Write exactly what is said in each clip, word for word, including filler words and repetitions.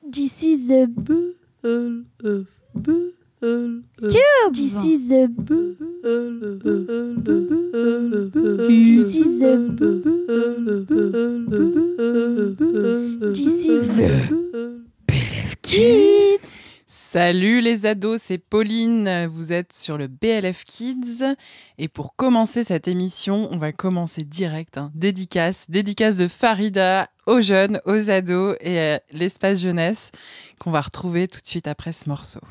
This is the B L F B L F. This is the B L F B L F. This is the B L F B L F. This is the B L F Kids. Salut les ados, c'est Pauline, vous êtes sur le B L F Kids et pour commencer cette émission, on va commencer direct, hein, dédicace, dédicace de Farida aux jeunes, aux ados et à l'espace jeunesse qu'on va retrouver tout de suite après ce morceau.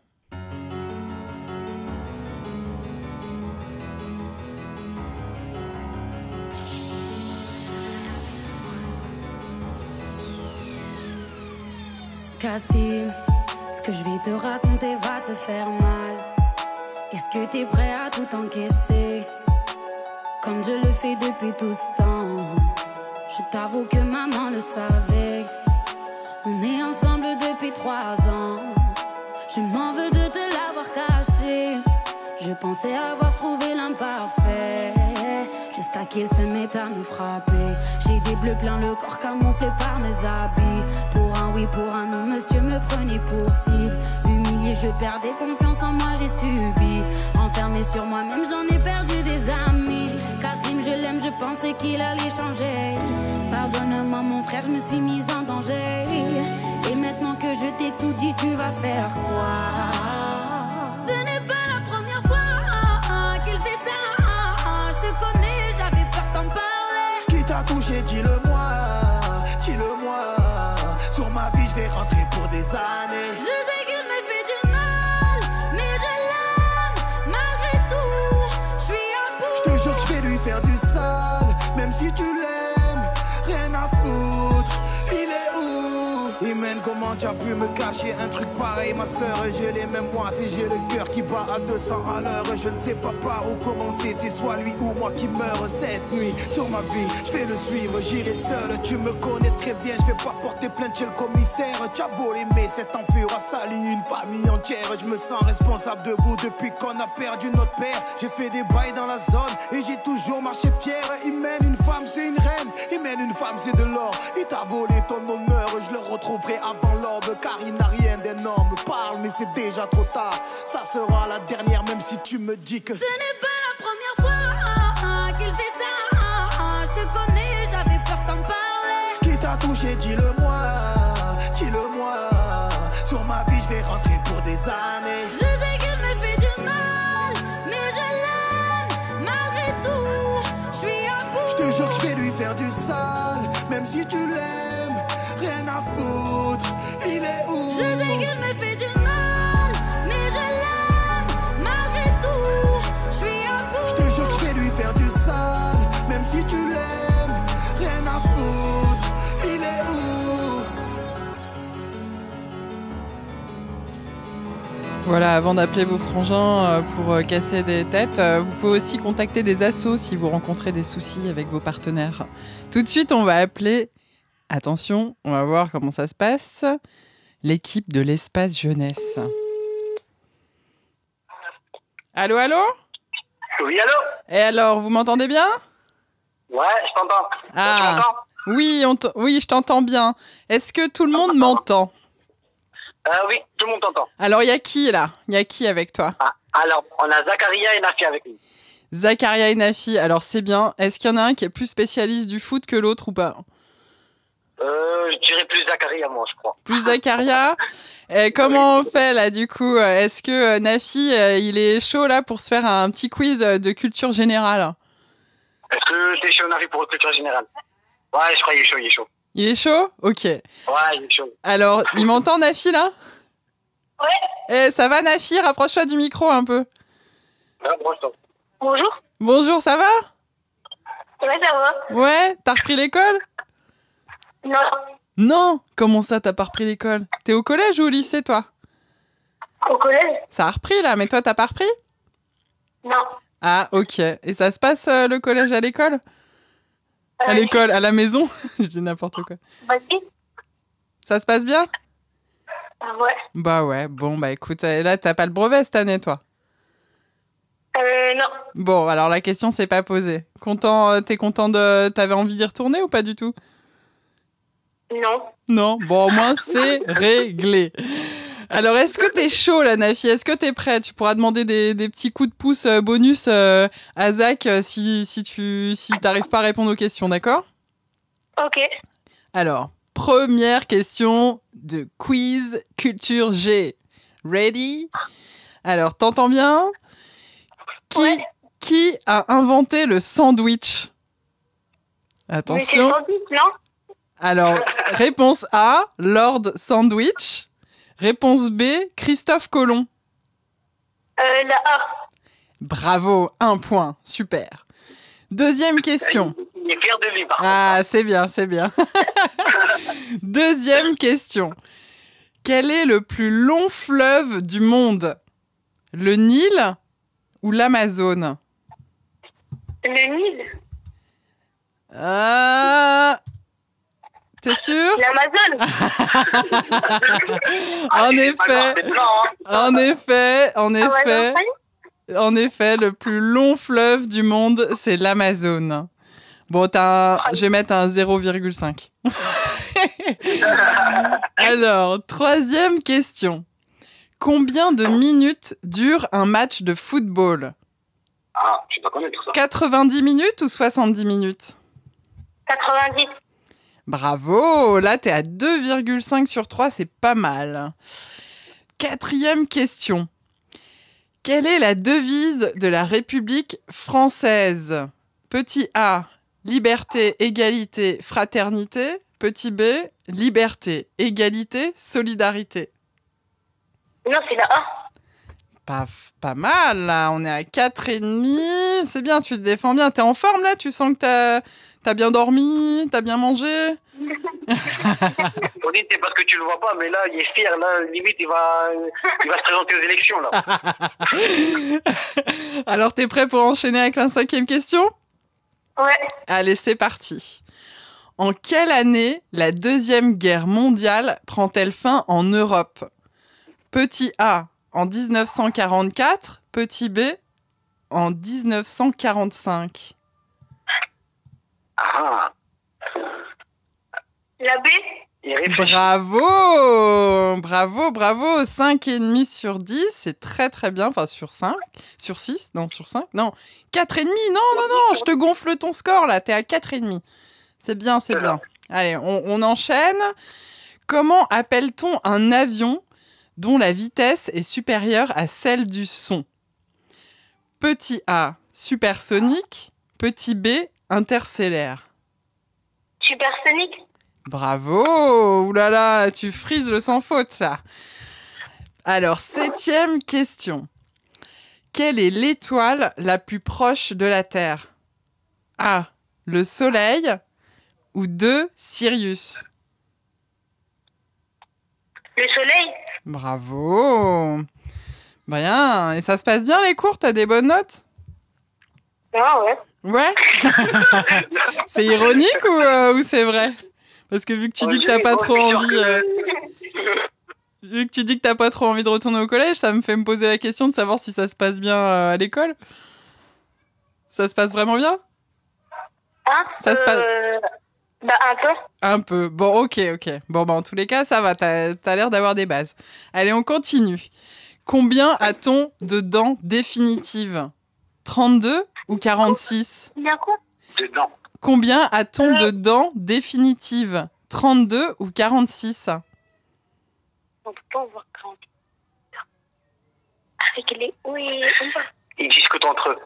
Cassim, ce que je vais te raconter va te faire mal. Est-ce que t'es prêt à tout encaisser, comme je le fais depuis tout ce temps? Je t'avoue que maman le savait. On est ensemble depuis trois ans. Je m'en veux de te l'avoir caché. Je pensais avoir trouvé l'imparfait, jusqu'à qu'il se mette à me frapper. J'ai des bleus plein le corps camouflé par mes habits. Pour un oui, pour un non, monsieur me prenait pour cible. Humilié, je perdais confiance en moi, j'ai subi. Enfermé sur moi-même, j'en ai perdu des amis. Cassim, je l'aime, je pensais qu'il allait changer. Pardonne-moi mon frère, je me suis mise en danger. Et maintenant que je t'ai tout dit, tu vas faire quoi? Ce n'est pas la première fois qu'il fait ça. Je te connais, j'avais peur d'en parler. Qui t'a touché, dis-le-moi, dis-le-moi. Sur ma vie, je vais rentrer pour des années. Je sais qu'il me fait du mal, mais je l'aime malgré tout. Je suis à bout. Je te jure que je vais lui faire du sale, même si tu l'aimes, rien à foutre. Il est où? Imen, comment tu as pu me cacher un truc pareil, ma soeur? J'ai les mêmes moites et j'ai le cœur qui bat à deux cents à l'heure. Je ne sais pas par où commencer, c'est soit lui ou moi qui meurt cette nuit. Sur ma vie, je vais le suivre, j'irai seul. Tu me connais très bien, je vais pas porter plainte chez le commissaire. Tu as beau l'aimer, cet enfant a sali une famille entière. Je me sens responsable de vous depuis qu'on a perdu notre père. J'ai fait des bails dans la zone et j'ai toujours marché fier. Imen, une femme c'est une reine, Imen, une femme c'est de l'or. Il t'a volé ton honneur, je le retrouverai avant l'aube, car il n'a rien d'énorme. Parle mais c'est déjà trop tard, ça sera la dernière même si tu me dis que ce n'est pas la première fois qu'il fait ça. Je te connais, j'avais peur d'en parler. Qui t'a touché, dis-le-moi, dis-le-moi. Sur ma vie je vais rentrer pour des années. Je sais qu'il me fait du mal, mais je l'aime malgré tout. Je suis à bout. Je te jure que je vais lui faire du sale, même si tu l'aimes, rien à foutre. Il est où? Je sais qu'il me fait du mal, mais je l'aime malgré tout. Je suis à bout. Je te jure que je vais lui faire du sale, même si tu l'aimes, rien à foutre. Il est où? Voilà, avant d'appeler vos frangins pour casser des têtes, vous pouvez aussi contacter des assos si vous rencontrez des soucis avec vos partenaires. Tout de suite, on va appeler, attention, on va voir comment ça se passe, l'équipe de l'espace jeunesse. Allô, allô? Oui, allô? Et alors, vous m'entendez bien? Ouais, je t'entends. Ah, tu m'entends? oui, on t- oui, je t'entends bien. Est-ce que tout le monde m'entend? Euh, oui, tout le monde t'entend. Alors, il y a qui, là? Il y a qui avec toi? Ah, alors, on a Zakaria et Nafi avec nous. Zakaria et Nafi, alors c'est bien. Est-ce qu'il y en a un qui est plus spécialiste du foot que l'autre ou pas? Euh, je dirais plus Zakaria, moi, je crois. Plus Zakaria. Et comment on fait, là, du coup? Est-ce que Nafi, il est chaud, là, pour se faire un petit quiz de culture générale? Est-ce que t'es chaud, Nafi, pour culture générale? Ouais, je crois qu'il est chaud, il est chaud. Il est chaud? Ok. Ouais, il est chaud. Alors, il m'entend, Nafi, là? Ouais. Eh, ça va, Nafi? Rapproche-toi du micro, un peu. Ouais, bonjour. Bonjour. Bonjour, ça va? Ouais, ça va. Ouais? T'as repris l'école? Non. Non! Comment ça, t'as pas repris l'école? T'es au collège ou au lycée, toi? Au collège? Ça a repris, là, mais toi, t'as pas repris? Non. Ah, ok. Et ça se passe, euh, le collège à l'école? Euh, À l'école, à la maison? Je dis n'importe quoi. Vas-y. Ça se passe bien? Ah ouais. Bah ouais, bon, bah écoute, euh, là, t'as pas le brevet cette année, toi? Euh, non. Bon, alors la question s'est pas posée. Content, euh, t'es content de... T'avais envie d'y retourner ou pas du tout? Non. Non, bon, au moins, c'est réglé. Alors, est-ce que t'es chaud, là, Nafi? Est-ce que t'es prêt? Tu pourras demander des, des petits coups de pouce euh, bonus euh, à Zach euh, si, si tu si t'arrives pas à répondre aux questions, d'accord? Ok. Alors, première question de quiz culture G. Ready? Alors, t'entends bien? Qui, Ouais. qui a inventé le sandwich? Mais c'est Attention. sandwich, non? Alors, réponse A, Lord Sandwich. Réponse B, Christophe Colomb. Euh, la A. Bravo, un point, super. Deuxième question. Il est fier de lui, par contre. Ah, c'est bien, c'est bien. Deuxième question. Quel est le plus long fleuve du monde? Le Nil ou l'Amazone? Le Nil. Ah, t'es sûr? L'Amazone. En C'est pas grave, effet, c'est blanc, hein. en effet, en effet, Amazone. en effet, le plus long fleuve du monde, c'est l'Amazone. Bon, t'as un- je vais mettre un zéro virgule cinq. Alors, troisième question. Combien de minutes dure un match de football? Ah, tu dois connaître ça. quatre-vingt-dix minutes ou soixante-dix minutes? quatre-vingt-dix. Bravo, là t'es à deux virgule cinq sur trois, c'est pas mal. Quatrième question. Quelle est la devise de la République française? Petit A, liberté, égalité, fraternité. Petit B, liberté, égalité, solidarité. Non, c'est la A. Pas, pas mal, là, on est à quatre virgule cinq. C'est bien, tu te défends bien. T'es en forme, là? Tu sens que t'as, t'as bien dormi? T'as bien mangé? On dit c'est parce que tu le vois pas, mais là, il est fier. Là, limite, il va, il va se présenter aux élections, là. Alors, t'es prêt pour enchaîner avec la cinquième question? Ouais. Allez, c'est parti. En quelle année la Deuxième Guerre mondiale prend-elle fin en Europe? Petit A, en dix-neuf cent quarante-quatre. Petit B, en dix-neuf cent quarante-cinq. Ah, La B. il réfléchit. Bravo! Bravo, bravo! cinq virgule cinq sur dix, c'est très très bien. Enfin, sur cinq. Sur six? Non, sur cinq? Non. quatre virgule cinq? Non, non, non, je te gonfle ton score là, t'es à quatre virgule cinq. C'est bien, c'est bien. Allez, on, on enchaîne. Comment appelle-t-on un avion dont la vitesse est supérieure à celle du son? Petit A, supersonique. Petit B, interstellaire. Supersonique. Bravo! Ouh là là, tu frises le sans faute, là. Alors, septième question. Quelle est l'étoile la plus proche de la Terre? A, le Soleil ou deux, Sirius? Le soleil. Bravo! Bien. Et ça se passe bien, les cours? T'as des bonnes notes? Ah ouais. Ouais? C'est ironique ou, euh, ou c'est vrai? Parce que vu que tu dis que t'as pas trop envie... euh, vu que tu dis que t'as pas trop envie de retourner au collège, ça me fait me poser la question de savoir si ça se passe bien euh, à l'école. Ça se passe vraiment bien? Hein Ça se passe- euh... Bah, un peu. Un peu. Bon, ok, ok. Bon, bah, en tous les cas, ça va. T'as, t'as l'air d'avoir des bases. Allez, on continue. Combien a-t-on de dents définitives? trente-deux ou quarante-six? Il y a quoi? Dedans. Combien a-t-on de dents définitives? trente-deux ou quarante-six? On peut pas en voir quarante. Avec les... Oui, on va. Ils discutent entre eux.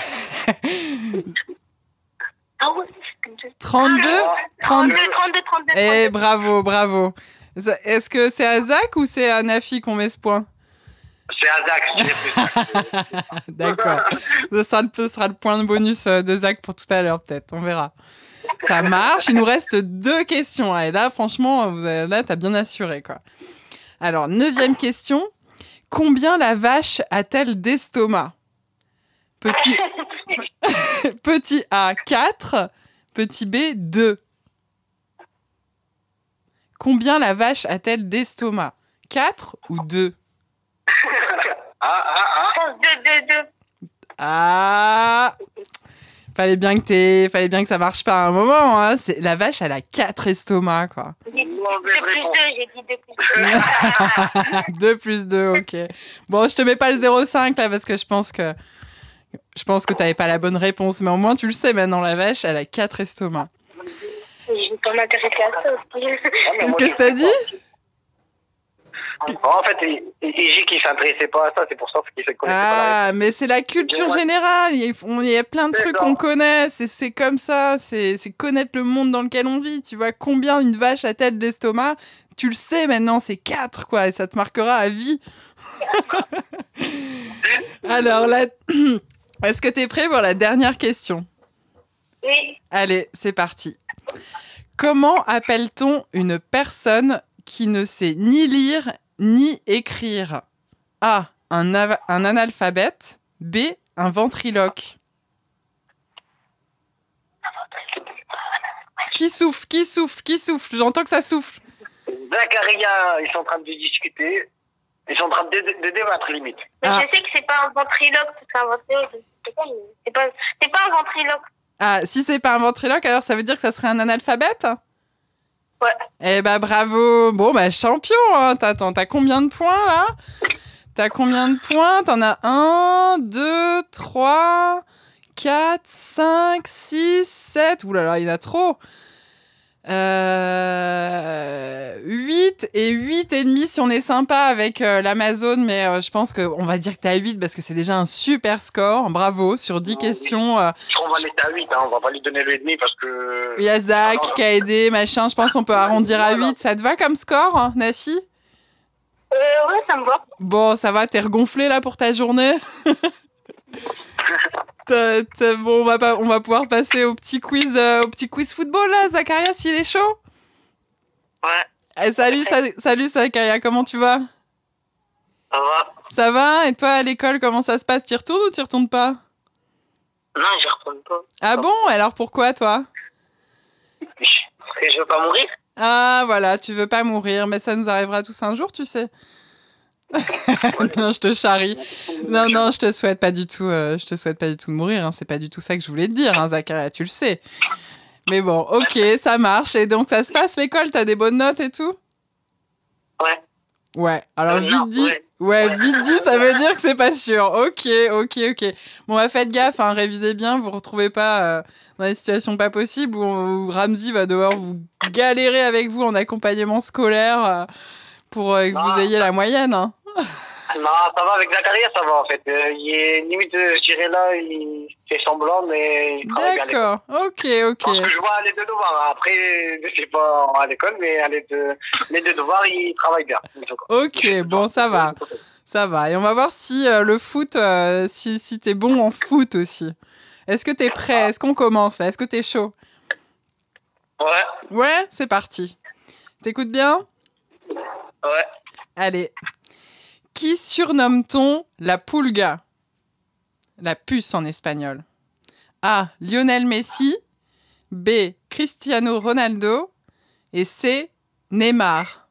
Ah ouais. trente-deux? trente-deux, trente-deux, trente-deux. Eh, bravo, bravo. Ça- Est-ce que c'est à Zach ou c'est à Nafi qu'on met ce point? C'est Azak, je dirais plus. D'accord. Ce sera, le, ce sera le point de bonus euh, de Zach pour tout à l'heure, peut-être. On verra. Ça marche. Il nous reste deux questions. Et là, franchement, vous avez, là, t'as bien assuré, quoi. Alors, neuvième question. Combien la vache a-t-elle d'estomac? Petit... Petit A, quatre. Petit B, deux. Combien la vache a-t-elle d'estomac? quatre ou deux? Ah, ah, ah. Deux, deux, deux. Ah, Fallait bien que t'aies... Fallait bien que ça marche pas à un moment. Hein. C'est... La vache, elle a quatre estomacs, quoi. J'ai dit deux plus deux, j'ai dit deux plus deux. deux plus deux, ok. Bon, je te mets pas le zéro virgule cinq là parce que je pense que je pense que t'avais pas la bonne réponse, mais au moins tu le sais maintenant, la vache, elle a quatre estomacs. Je vais pas m'intéresser à ça. Qu'est-ce que t'as dit? En fait, il, il dit qu'il s'intéressait pas à ça, c'est pour ça qu'il se connaissait pas la Ah, mais c'est la culture générale. Il y a, il y a plein de C'est trucs ça. qu'on connaît. C'est, c'est comme ça. C'est, c'est connaître le monde dans lequel on vit. Tu vois, combien une vache a-t-elle d'estomac? Tu le sais maintenant, c'est quatre, quoi. Et ça te marquera à vie. Alors là, est-ce que t'es prêt pour la dernière question? Oui. Allez, c'est parti. Comment appelle-t-on une personne qui ne sait ni lire ni écrire? A. Un, av- un analphabète. B. Un ventriloque. Qui souffle? Qui souffle? Qui souffle? J'entends que ça souffle. Zacharia, ils sont en train de discuter. Ils sont en train de, dé- de débattre, limite. Mais Ah. je sais que c'est pas un ventriloque, c'est un ventriloque. je sais pas, mais C'est pas, c'est pas un ventriloque. Ah, si c'est pas un ventriloque, alors ça veut dire que ça serait un analphabète? Ouais. Eh bah bravo. Bon bah champion, hein. T'as, attends, t'as combien de points là? T'as combien de points? T'en as un, deux, trois, quatre, cinq, six, sept. Ouh là là, il y en a trop. Euh, huit et huit et demi si on est sympa avec euh, l'Amazon, mais euh, je pense qu'on va dire que t'as huit parce que c'est déjà un super score. Bravo, sur dix Oui. questions. Euh, On va laisser à huit, hein. On va pas lui donner le et demi parce que... il y a Zach qui a aidé, machin. Je pense qu'on peut arrondir à huit. Ça te va comme score, hein, Nafi? Euh, ouais, ça me va. Bon, ça va, t'es regonflé là pour ta journée? T'as- t'as- bon, on va, pas, on va pouvoir passer au petit quiz, euh, au petit quiz football là, Zacharia, s'il est chaud. Ouais, Eh, salut, sa- salut Zacharia, comment tu vas? ça va. Ça va? Et toi à l'école, comment ça se passe? T'y retournes ou t'y retournes pas? Non, je retourne pas. Ah bon? Alors pourquoi toi? Parce que je veux pas mourir. Ah voilà, tu veux pas mourir, mais ça nous arrivera tous un jour, tu sais. Non, je te charrie. Non, non, je te souhaite pas du tout, euh, je te souhaite pas du tout de mourir. Hein. C'est pas du tout ça que je voulais te dire, hein, Zacharia, tu le sais. Mais bon, ok, ça marche. Et donc ça se passe l'école, t'as des bonnes notes et tout? Ouais. Ouais. Alors Euh, vite non, dit, ouais. ouais, vite dit, ça veut dire que c'est pas sûr. Ok, ok, ok. Bon, bah, faites gaffe, hein, révisez bien, vous retrouvez pas euh, dans des situations pas possibles où, où Ramzi va devoir vous galérer avec vous en accompagnement scolaire euh, pour euh, que Ah. vous ayez la moyenne. Hein. Non, ça va avec Zacharia, ça va en fait. Euh, il est limite, euh, je dirais là, il fait semblant, mais il travaille bien à l'école. D'accord, ok, Parce ok. que je vois les deux devoirs. Après, je sais pas à l'école, mais à les deux, les deux devoirs, il travaille bien. Ok, bon, ça va. Ça va. Et on va voir si euh, le foot, euh, si, si t'es bon en foot aussi. Est-ce que t'es prêt? Est-ce qu'on commence là? Est-ce que t'es chaud? Ouais, Ouais, c'est parti. T'écoutes bien? ouais. Allez. Qui surnomme-t-on la pulga? La puce en espagnol. A. Lionel Messi. B. Cristiano Ronaldo. Et C. Neymar.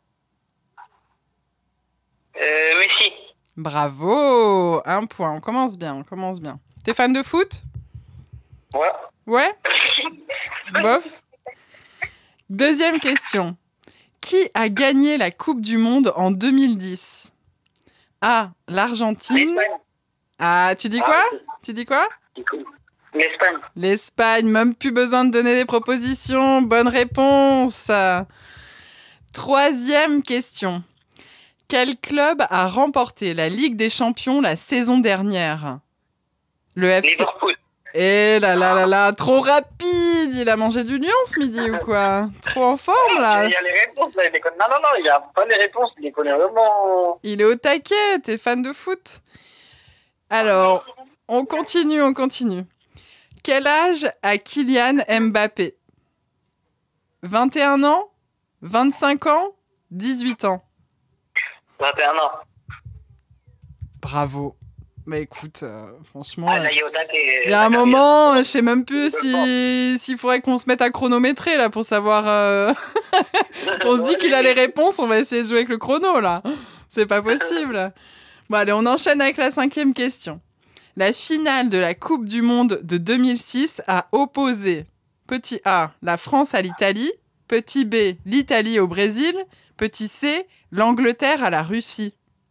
Euh, Messi. Bravo! Un point. On commence bien, on commence bien. T'es fan de foot? Ouais. Ouais? Bof. Deuxième question. Qui a gagné la Coupe du Monde en deux mille dix? A. L'Argentine. L'Espagne. Ah, tu dis quoi? Tu dis quoi? L'Espagne. L'Espagne, même plus besoin de donner des propositions. Bonne réponse. Troisième question. Quel club a remporté la Ligue des Champions la saison dernière? Le F C. Liverpool. Eh là là là là, trop rapide! Il a mangé du lion ce midi ou quoi? Trop en forme là! Il y a les réponses, là, il les connaît. Non, non, non, il a pas les réponses, il les connaît vraiment. Il est au taquet, t'es fan de foot? Alors, on continue, on continue. Quel âge a Kylian Mbappé? vingt et un ans? vingt-cinq ans? dix-huit ans? vingt et un ans. Bravo. Bah écoute, euh, franchement... Ah, euh, là, il est au taquet. il y a un moment, je sais même plus si s'il faudrait qu'on se mette à chronométrer là pour savoir... euh, on se dit qu'il a les réponses, on va essayer de jouer avec le chrono là. C'est pas possible. Bon allez, on enchaîne avec la cinquième question. La finale de la Coupe du Monde de deux mille six a opposé, petit A, la France à l'Italie, petit B, l'Italie au Brésil, petit C, l'Angleterre à la Russie.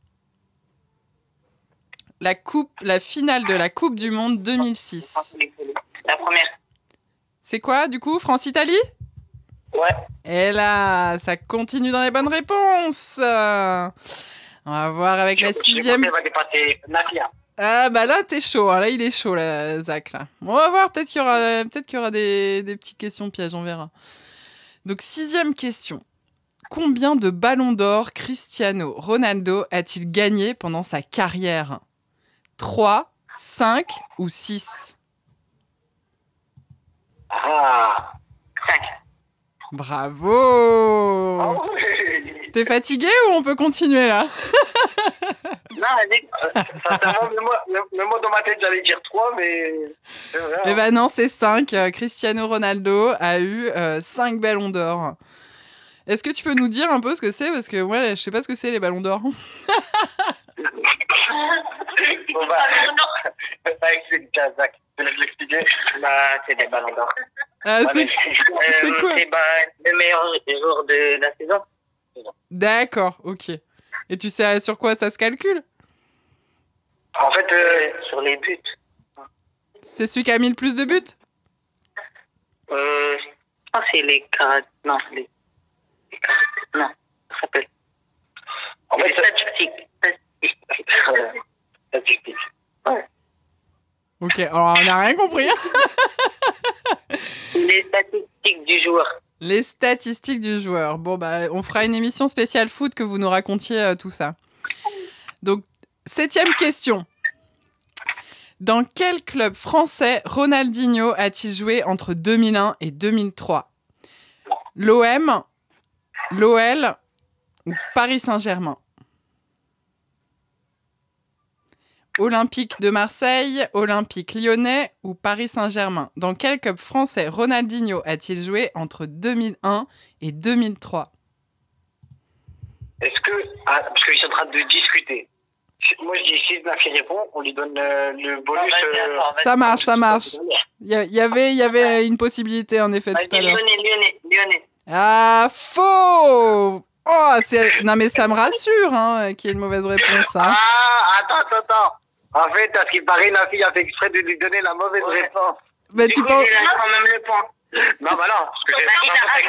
La, coupe, la finale de la Coupe du Monde deux mille six. La première. C'est quoi, du coup, France-Italie ? Ouais. Et là, ça continue dans les bonnes réponses. On va voir avec la sixième. Je va dépasser Nafia. Ah bah là, t'es chaud. Hein. Là, il est chaud, là, Zach. Là. On va voir, peut-être qu'il y aura, peut-être qu'il y aura des, des petites questions pièges, on verra. Donc, sixième question. Combien de ballons d'or Cristiano Ronaldo a-t-il gagné pendant sa carrière ? trois, cinq ou six ? Ah, cinq. Bravo. Oh, oui. T'es fatigué ou on peut continuer là ? Non, vas-y. Euh, sincèrement, même moi, même moi dans ma tête, j'allais dire trois, mais... Eh ben non, c'est cinq. Cristiano Ronaldo a eu euh, cinq ballons d'or. Est-ce que tu peux nous dire un peu ce que c'est ? Parce que moi, ouais, je sais pas ce que c'est les ballons d'or. Bon, bah, avec Zach, je vais l'expliquer. Bah, c'est des ballons d'or. Ah, Ouais, c'est... mais- c'est quoi ? C'est bah, le meilleur joueur de la saison. D'accord, ok. Et tu sais sur quoi ça se calcule ? En fait, euh, sur les buts. C'est celui qui a mis le plus de buts ? Euh, je pense que c'est les caractères. Non, les. les caractères. Non, ça s'appelle. En fait, statistiques. Statistiques. Statistiques. Ouais. Ok, alors on n'a rien compris. Les statistiques du joueur. Les statistiques du joueur. Bon, bah, on fera une émission spéciale foot que vous nous racontiez euh, tout ça. Donc, septième question. Dans quel club français Ronaldinho a-t-il joué entre deux mille un et deux mille trois ? L'O M, l'O L ou Paris Saint-Germain ? Olympique de Marseille, Olympique Lyonnais ou Paris Saint-Germain ? Dans quel club français Ronaldinho a-t-il joué entre deux mille un et deux mille trois ? Est-ce que. Ah, parce qu'ils sont en train de discuter. Moi, je dis si Nafi répond, on lui donne euh, le bonus. Euh... Ça marche, ça marche. Il y, y, avait, y avait une possibilité, en effet, tout à l'heure. Lyonnais, Lyonnais, Lyonnais. Ah, faux ! Oh, c'est... Non, mais ça me rassure hein, qu'il y ait une mauvaise réponse. Hein. Ah, attends, attends, attends. En fait, à ce qui paraît, Nafi a fait exprès de lui donner la mauvaise ouais. réponse. Mais tu penses... Il a quand même le point. Non, bah non, parce que j'ai...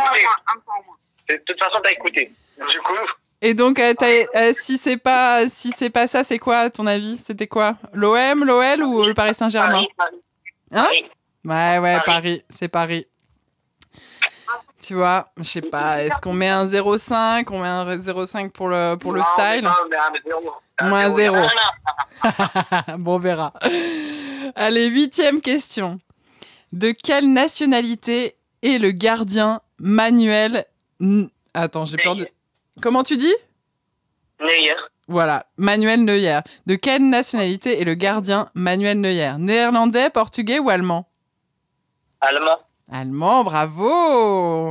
De toute façon, t'as écouté. Du coup... Et donc, euh, euh, si c'est pas si c'est pas ça, c'est quoi à ton avis ? C'était quoi ? L'O M, l'O L ou le Paris Saint-Germain ? Paris, Hein ? Paris. Ouais, ouais, Paris. Paris, c'est Paris. Tu vois, je sais pas, est-ce qu'on met un zéro virgule cinq ? On met un zéro virgule cinq pour le, pour le non, style ? Non, mais un zéro. On met un zéro. Bon, on verra. Allez, huitième question. De quelle nationalité est le gardien Manuel... N- Attends, j'ai peur de... Comment tu dis ? Neuer. Voilà, Manuel Neuer. De quelle nationalité est le gardien Manuel Neuer ? Néerlandais, portugais ou allemand ? Allemand. Allemand, bravo !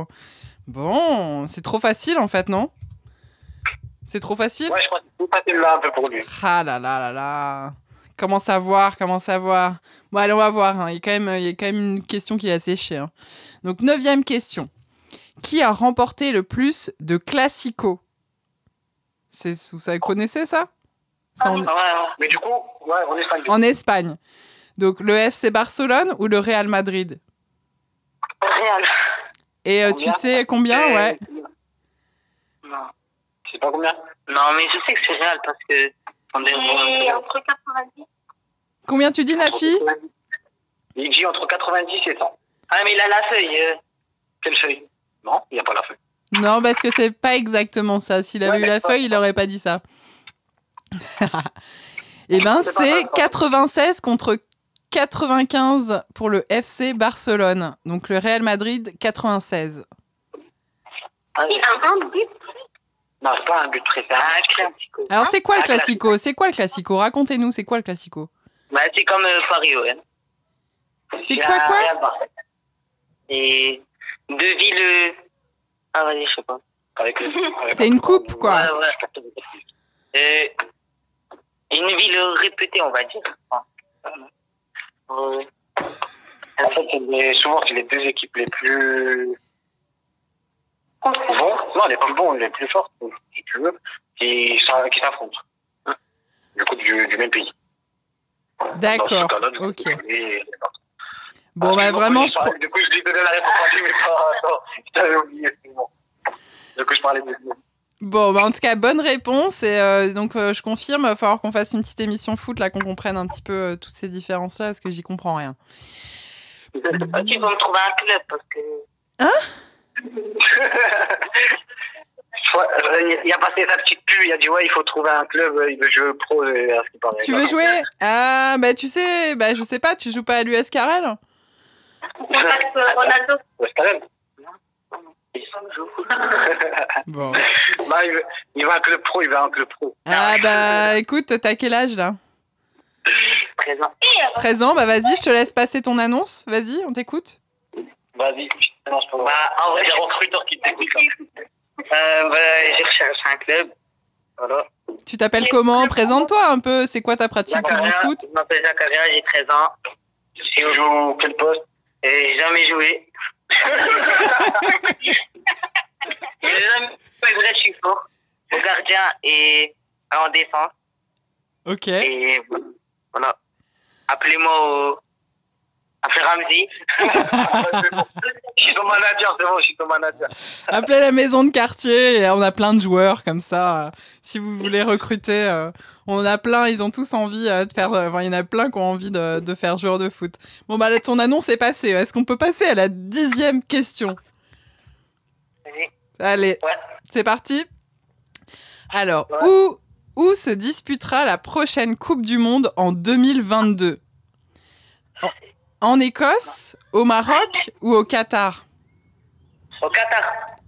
Bon, c'est trop facile en fait, non ? C'est trop facile ? Ouais, je crois que c'est tout facile là un peu pour lui. Ah là là là là. Comment savoir, comment savoir ? Bon, allez, on va voir. Hein. Il y a quand même, il y a quand même une question qui l'a séché. Hein. Donc, neuvième question. Qui a remporté le plus de Classico ? C'est, vous savez, connaissez ça, ça en... Ah, ouais, ouais. Mais du coup, ouais, en Espagne. En Espagne. Donc, le F C Barcelone ou le Real Madrid ? Real. Et euh, tu sais combien ? euh, Ouais. Non. Je sais pas combien. Non, mais je sais que c'est Real parce que... On est Et entre quatre-vingt-dix. Combien tu dis, Nafi ? Il dit entre quatre-vingt-dix et cent. Ah, mais il a la feuille. Euh... Quelle feuille ? Non, il n'y a pas la feuille. Non, parce que c'est pas exactement ça. S'il avait ouais, eu la feuille, il n'aurait pas dit ça. Eh ben, c'est, c'est quatre-vingt-seize contre quatre-vingt-quinze pour le F C Barcelone. Donc, le Real Madrid, quatre-vingt-seize. Ah, c'est un but. Non, c'est pas un but précis. Un classico. Alors, c'est quoi le classico ? C'est quoi le classico ? Racontez-nous, c'est quoi le classico ? Bah, c'est comme euh, Paris-O M. C'est quoi, quoi ? Et deux villes... Euh... Ah, vas-y, je sais pas. Avec le... Avec c'est une coupe, quoi. Ouais, ouais. Euh, une ville réputée, on va dire. Oui. En fait, c'est les- souvent, c'est les deux équipes les plus bons. Non, les plus bons, les plus fortes, si tu veux, qui, s'a- qui s'affrontent. Du coup, du, du même pays. D'accord, Dans ce cas-là, du coup, ok. et- Bon, Ah, bah excuse-moi, vraiment, oui, je parlais- crois... Du coup, je lui ai donné la réponse en lui, mais pas... Attends, je t'avais oublié, excuse-moi. Du coup, je parlais de... Bon, bah en tout cas, bonne réponse. Et euh, donc, euh, je confirme, il va falloir qu'on fasse une petite émission foot, là, qu'on comprenne un petit peu euh, toutes ces différences-là, parce que j'y comprends rien. Tu vas me trouver un club parce que. Hein? Il a passé sa petite pub, il a dit ouais, il faut trouver un club, il veut jouer pro. À ce qui paraît. Tu veux jouer? Ah, bah tu sais, bah je sais pas, tu joues pas à l'U S Carrel? Contact Ronaldo. Ouais, c'est quand même. Bon. Bah, il, veut, il veut un club pro, il veut un club pro. Ah bah écoute, t'as quel âge là? Présent. treize ans, bah vas-y, je te laisse passer ton annonce. Vas-y, on t'écoute. Vas-y, je lance pour moi. Bah, en vrai, j'ai un recruteur qui t'écoute. Euh, bah, j'ai recherché un club. Voilà. Tu t'appelles comment? Présente-toi un peu, c'est quoi ta pratique du foot? Je m'appelle Zakaria, j'ai treize ans. Je joue quel poste? Et j'ai jamais joué. J'ai jamais joué, vrai, je suis fort. Au gardien et en défense. Ok. Et voilà. Appelez-moi au... Appelez Ramzi. Je suis ton manager, c'est bon, je suis ton manager. Appelez la maison de quartier, et on a plein de joueurs comme ça. euh, si vous voulez recruter, euh, on en a plein, ils ont tous envie euh, de faire... euh, Enfin, il y en a plein qui ont envie de, de faire joueur de foot. Bon, bah ton annonce est passée. Est-ce qu'on peut passer à la dixième question? Vas-y. Allez, Ouais. c'est parti. Alors, Ouais. où, où se disputera la prochaine Coupe du Monde en deux mille vingt-deux? en, en Écosse, au Maroc ou au Qatar? Au Qatar.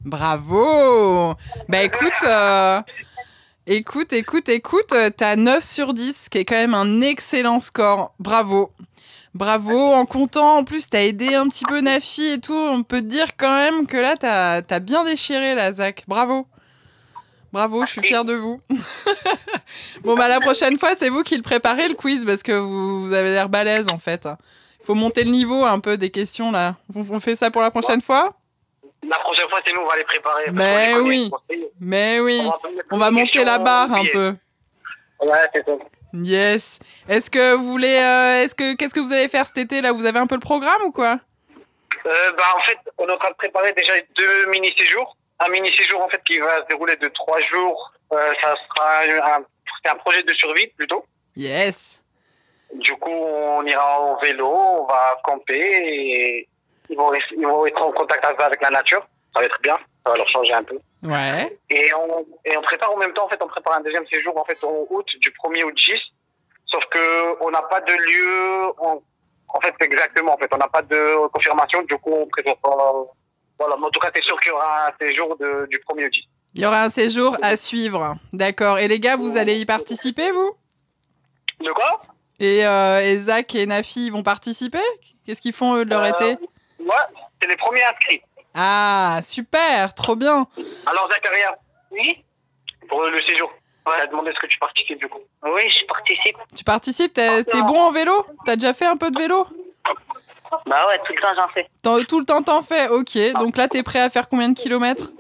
Bravo! Bah écoute, euh, écoute, écoute, écoute, euh, t'as neuf sur dix, ce qui est quand même un excellent score. Bravo! Bravo, en comptant, en plus, t'as aidé un petit peu Nafi et tout. On peut te dire quand même que là, t'as, t'as bien déchiré, là, Zach. Bravo. Bravo, je suis fière de vous. Bon, bah, la prochaine fois, c'est vous qui le préparez, le quiz, parce que vous, vous avez l'air balèze, en fait. Il faut monter le niveau un peu des questions, là. On, on fait ça pour la prochaine fois? La prochaine fois, c'est nous, on va les préparer. parce Mais qu'on les oui. connaît. Mais oui, va- on va monter la barre un Yes. peu. Ouais, c'est ça. Yes. Est-ce que vous voulez, euh, est-ce que, qu'est-ce que vous allez faire cet été, là? Vous avez un peu le programme ou quoi? Euh, bah, en fait, on est en train de préparer déjà deux mini-séjours. Un mini-séjour, en fait, qui va se dérouler de trois jours. Euh, ça sera un, c'est un projet de survie, plutôt. Yes. Du coup, on ira en vélo, on va camper et ils vont, ils vont être en contact avec la nature. Ça va être bien, ça va leur changer un peu. Ouais. Et on, et on prépare en même temps, en fait, on prépare un deuxième séjour, en fait, en août, du premier au dix. Sauf que on n'a pas de lieu, en, en fait, exactement, en fait, on n'a pas de confirmation, du coup, on préfère pas. Voilà, mais en tout cas, c'est sûr qu'il y aura un séjour de, du premier au dix. Il y aura un séjour à suivre. D'accord. Et les gars, vous allez y participer, vous? De quoi? Et, euh, et Zach et Nafi ils vont participer? Qu'est-ce qu'ils font, eux, de leur Euh, été? Ouais, c'est les premiers inscrits. Ah, super, trop bien. Alors, Zakaria? Oui? Pour le séjour. Ouais. Tu as demandé est-ce que tu participes, du coup? Oui, je participe. Tu participes? T'es, t'es bon en vélo? T'as déjà fait un peu de vélo? Bah ouais, tout le temps, j'en fais. T'en- tout le temps, t'en fais? Ok. Donc là, t'es prêt à faire combien de kilomètres?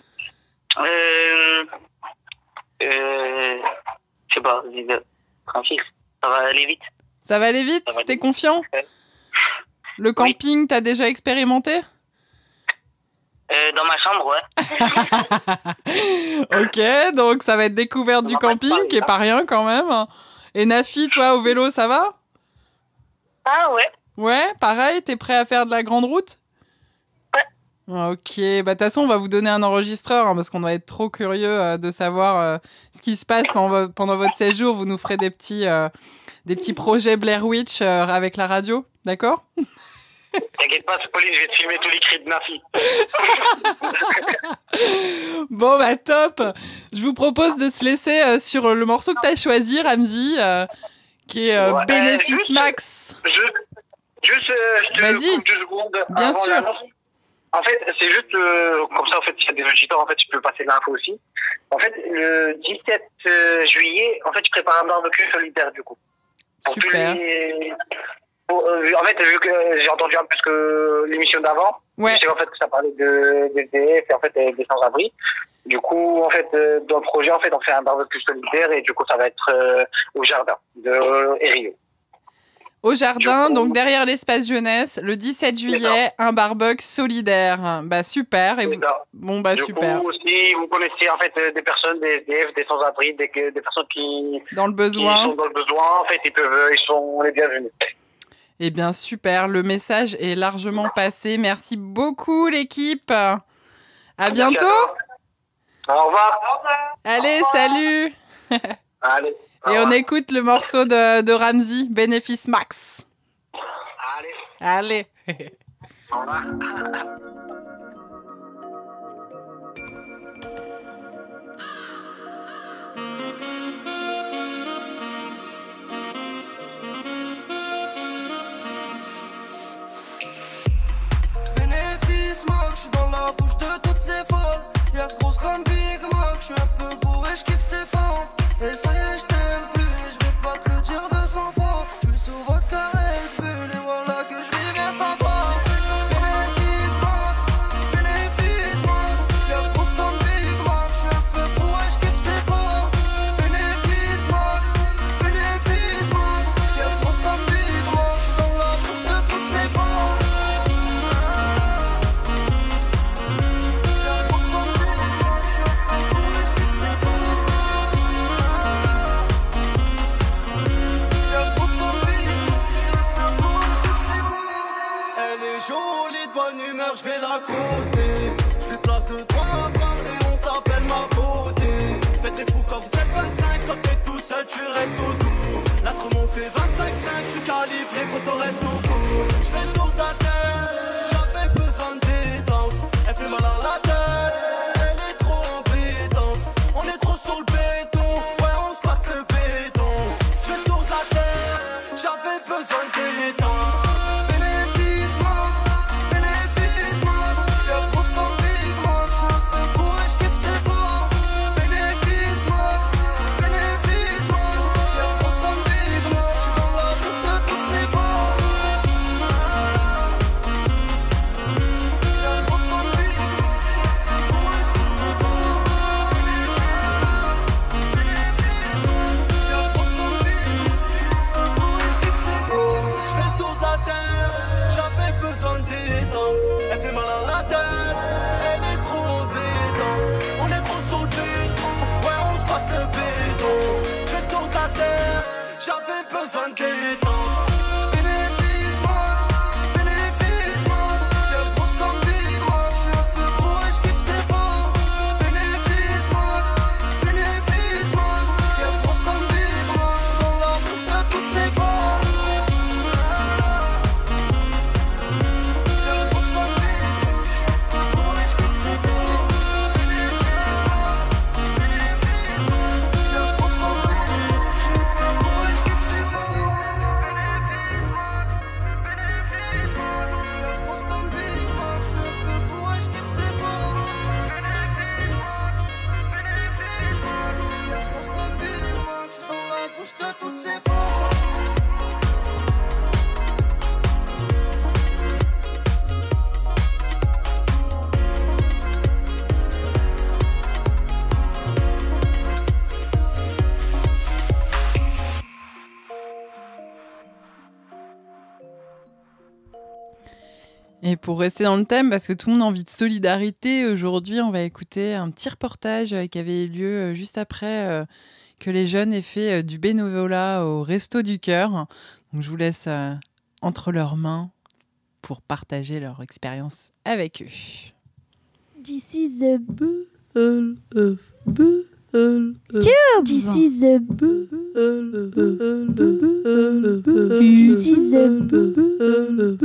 Euh... Euh... Je sais pas, tranquille. Ça va aller vite. Ça va aller vite? Ça va T'es aller confiant? Ouais. Le camping, t'as déjà expérimenté? Euh, dans ma chambre, ouais. Ok, donc ça va être découverte du va pas te camping, parler, qui est hein. pas rien quand même. Et Nafi, toi, au vélo, ça va? Ah ouais. Ouais, pareil, t'es prêt à faire de la grande route? Ouais. Ok, bah de toute façon, on va vous donner un enregistreur, hein, parce qu'on va être trop curieux euh, de savoir euh, ce qui se passe pendant, vo- pendant votre séjour. Vous nous ferez des petits, euh, des petits projets Blair Witch euh, avec la radio, d'accord? T'inquiète pas, Pauline, je vais te filmer tous les cris de Nafi. Bon, bah top. Je vous propose de se laisser euh, sur le morceau que t'as choisi, Ramzi, euh, qui est euh, Ouais, Bénéfice euh, juste- Max. Je, juste, euh, je te Vas-y. coupe deux secondes. Bien avant sûr. l'annonce. En fait, c'est juste, euh, comme ça, en fait, s'il y a des auditeurs, en fait, tu peux passer l'info aussi. En fait, le dix-sept juillet, en fait, je prépare un barbecue solidaire, du coup. Pour Super. tous les, pour, euh, en fait, vu que j'ai entendu un peu ce que l'émission d'avant, Ouais. je sais en fait que ça parlait de des S D F et en fait des, des sans-abri. Du coup, en fait, euh, dans le projet, en fait, on fait un barbecue solidaire et du coup, ça va être euh, au jardin de euh, Erio. Au jardin, Du coup- donc derrière l'espace jeunesse, le dix-sept juillet, un barbecue solidaire. Bah super. Et C'est vous... ça. Bon bah Du super. coup, si vous connaissez en fait euh, des personnes, des S D F, des sans-abri, des, des personnes qui, Dans le qui besoin. sont dans le besoin, en fait, ils peuvent, ils sont les bienvenus. Eh bien super. Le message est largement passé. Merci beaucoup l'équipe. À bientôt. Au revoir. Allez, salut. Allez. au Et on revoir. écoute le morceau de, de Ramsey, Bénéfice Max. Allez. Allez. Au revoir. Bénéfice Mac, j'suis dans la bouche de toutes ces folles. Y'a ce grosse comme Big Mac, j'suis un peu bourré, j'kiffe ses formes. Et ça y est, j't'aime plus, et j'vais pas te le dire de cent fois. J'suis sous votre carré, pull, et voilà que j'vis bien sans toi. Bénéfice Max, bénéfice Max. Y'a ce grosse comme Big Mac, j'suis un peu bourré, j'kiffe ses formes. Bénéfice Max, bénéfice Max. Y'a ce grosse comme Big Mac, j'suis dans la bouche de toutes ces folles. Elle est jolie de bonne humeur, je vais l'accoster. Je lui place deux trois phrases et on s'appelle ma beauté. Faites les fous quand vous êtes vingt-cinq, quand t'es tout seul tu restes au doux. La Tremont fait vingt-cinq cinq, je suis calibré, poteau reste au bout. Je fais le tour de la terre, j'avais besoin de détente. Elle fait mal à la tête, elle est trop embêtante. On est trop sur le béton, ouais on squatte le béton. Je fais le tour de la terre, j'avais besoin de détente. Bénéfice Max, bénéfice Max. Y'a ce grosse comme Big Mac, j'suis un peu bourré, j'kiffe ses formes. Bénéfice Max, bénéfice Max. Y'a ce grosse comme Big Mac, j'suis dans la bouche de toutes ces formes. Y'a ce grosse comme Big Mac, j'suis un peu bourré, j'kiffe ses formes. Y'a ce grosse comme Big Mac, j'suis un peu bourré, j'kiffe ses formes. Je fais le tour de la terre, j'avais besoin de détente. Elle fait mal à la tête, elle est trop embêtante. On est trop sur le béton, ouais on squatte le béton. Je fais le tour de la terre, j'avais besoin de détente. Bénéfice Max, bénéfice Max. Y'a ce grosse comme Big Mac, j'suis un peu bourré, j'kiffe ses formes. Bénéfice Max, bénéfice Max. Y'a ce grosse comme Big Mac, j'suis dans la bouche de toutes ces formes. Y'a ce grosse comme Big Mac, j'suis un peu bourré, j'kiffe ses formes. Y'a ce grosse comme Big Mac, j'suis un peu bourré, j'kiffe ses formes. Y'a ce grosse comme Big Mac, j'suis un peu bourré, j'kiffe ses formes. Y'a ce grosse comme Big Mac, j'suis dans la bouche de toutes ces formes. Et pour rester dans le thème, parce que tout le monde a envie de solidarité, aujourd'hui, on va écouter un petit reportage euh, qui avait eu lieu euh, juste après euh, que les jeunes aient fait euh, du bénévolat au Resto du Cœur. Donc, je vous laisse euh, entre leurs mains pour partager leur expérience avec eux. This is the B L F B L F. This is the B L F B L F. This is the B L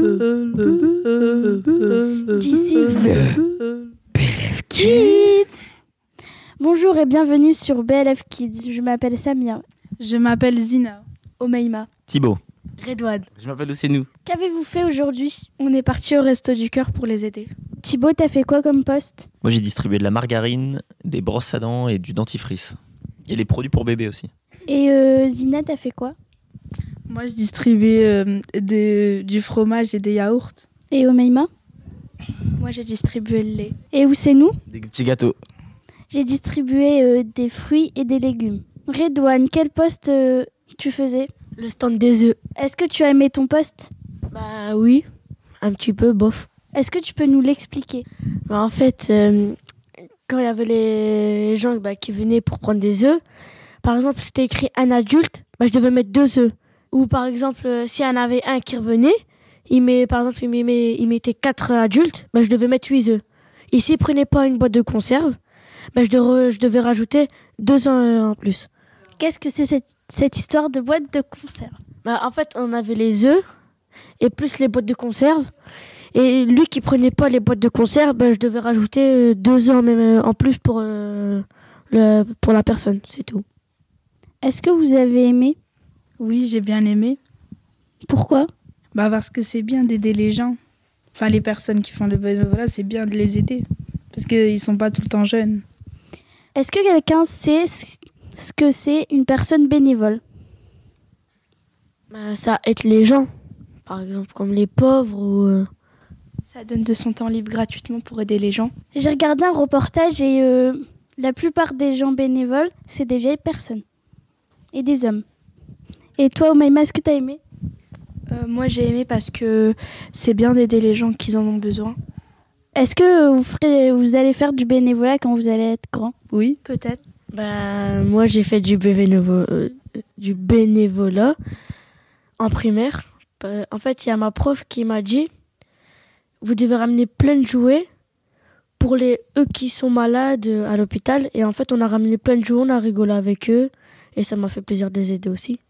F. This is the B L F Kids. Bonjour et bienvenue sur B L F Kids. Je m'appelle Samia. Je m'appelle Zina. Omeima. Thibaut. Redouane. Je m'appelle Ousseynou. Qu'avez-vous fait aujourd'hui? On est parti au Resto du Cœur pour les aider. Thibaut, t'as fait quoi comme poste? Moi, j'ai distribué de la margarine, des brosses à dents et du dentifrice. Et les produits pour bébé aussi. Et euh, Zina, t'as fait quoi? Moi, je distribuais euh, des- du fromage et des yaourts. Et Omeima? Moi, j'ai distribué le lait. Et Ousseynou? Des petits gâteaux. J'ai distribué euh, des fruits et des légumes. Redouane, quel poste euh, tu faisais? Le stand des œufs. Est-ce que tu as aimé ton poste? Bah oui, un petit peu, bof. Est-ce que tu peux nous l'expliquer? Bah, en fait, euh, quand il y avait les gens bah, qui venaient pour prendre des œufs, par exemple, c'était écrit un adulte, bah, je devais mettre deux œufs. Ou par exemple, euh, s'il y en avait un qui revenait, il met, par exemple, il, met, il mettait quatre adultes, bah, je devais mettre huit œufs. Et s'il ne prenait pas une boîte de conserve, bah, je, devais, je devais rajouter deux œufs en plus. Qu'est-ce que c'est cette, cette histoire de boîte de conserve? Bah, en fait, on avait les œufs et plus les boîtes de conserve. Et lui qui prenait pas les boîtes de conserve, bah, je devais rajouter deux œufs même en plus pour, euh, le, pour la personne, c'est tout. Est-ce que vous avez aimé? Oui, j'ai bien aimé. Pourquoi? Bah parce que c'est bien d'aider les gens. Enfin, les personnes qui font le bénévolat, c'est bien de les aider. Parce qu'ils ne sont pas tout le temps jeunes. Est-ce que quelqu'un sait ce que c'est une personne bénévole? Bah, ça aide les gens, par exemple, comme les pauvres ou... Euh... Ça donne de son temps libre gratuitement pour aider les gens. J'ai regardé un reportage et euh, la plupart des gens bénévoles, c'est des vieilles personnes et des hommes. Et toi, Omeima, est-ce que tu as aimé? euh, Moi, j'ai aimé parce que c'est bien d'aider les gens qui en ont besoin. Est-ce que vous, ferez, vous allez faire du bénévolat quand vous allez être grand? Oui, peut-être. Bah, moi, j'ai fait du, bénévo- euh, du bénévolat en primaire. Euh, en fait, il y a ma prof qui m'a dit « Vous devez ramener plein de jouets pour les eux qui sont malades à l'hôpital. » Et en fait, on a ramené plein de jouets, on a rigolé avec eux. Et ça m'a fait plaisir de les aider aussi.